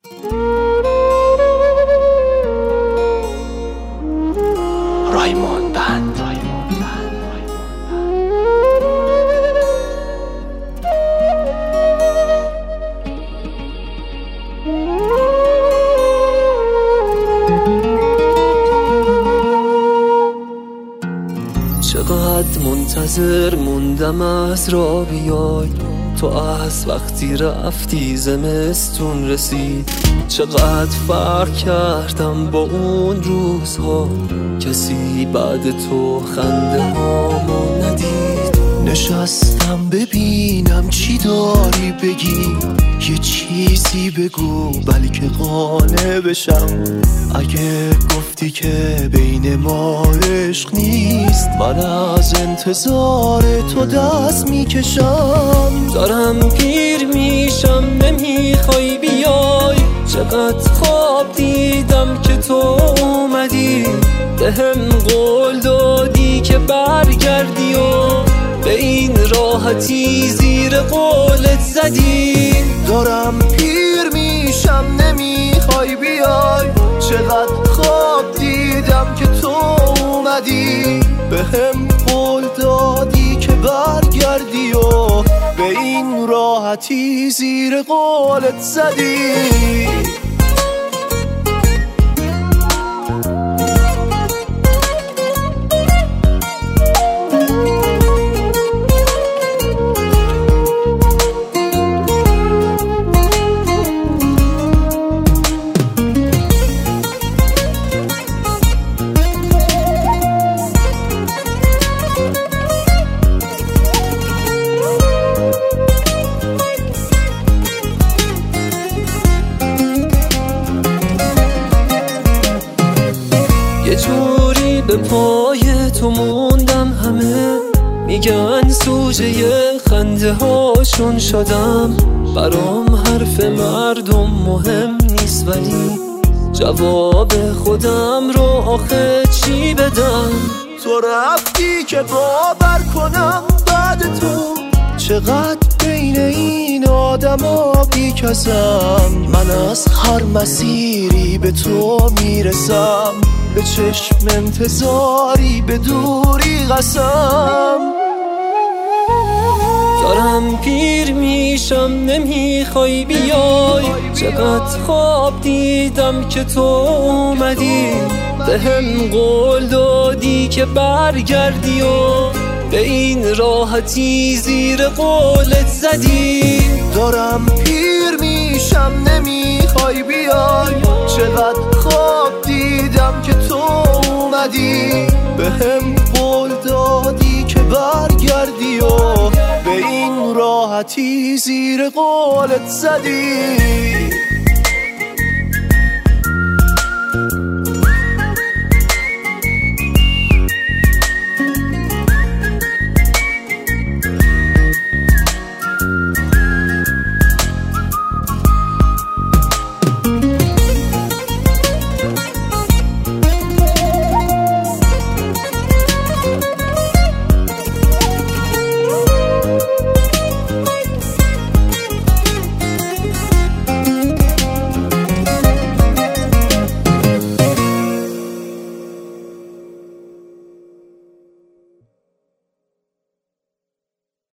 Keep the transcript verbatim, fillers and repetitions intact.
رایمان بند. چقدر منتظر موندم از را بیای، تو از وقتی رفتی زمستون رسید. چقدر فرق کردم با اون روزها، کسی بعد تو خنده هامو ندید. نشستم ببینم چی داری بگی، یه چیزی بگو بلکه قانع بشم. اگه گفتی که بین ما عشق نیست، من از انتظار تو دست میکشم. دارم پیر میشم نمیخوای بیای، چقدر خواب دیدم که تو اومدی. بهم قول دادی که برگردی و به این راحتی زیر قولت زدی. دارم پیر میشم نمیخوای بیای، چقدر خواب دیدم که تو اومدی. بهم قول دادی که برگردی و به این راحتی زیر قولت زدی. یه جوری به پای تو موندم، همه میگن سوژه خنده هاشون شدم. برام حرف مردم مهم نیست، ولی جواب خودم رو آخه چی بدم؟ تو رفتی که باور کنم بعد تو، چقدر بین این آدم ها بی کسم. من از هر مسیری به تو میرسم، به چشم انتظاری به دوری قسم. دارم پیر میشم نمیخوای بیای، چقدر خواب دیدم که تو اومدی. بهم قول دادی که برگردی و به این راحتی زیر قولت زدی. دارم پیر میشم نمیخوای بیای، چقدر خواب دیدم که تو اومدی. بهم قول دادی که برگردی و به این راحتی زیر قولت زدی.